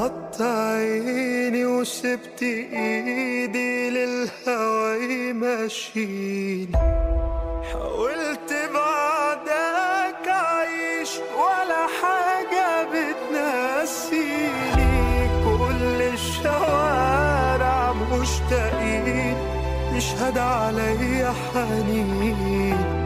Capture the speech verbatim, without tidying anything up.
غمضت عيني وسبت ايدي للهوا يمشيني. حاولت بعدك اعيش ولا حاجة بتنسيني. كل الشوارع مشتاقين، يشهد عليا حنين.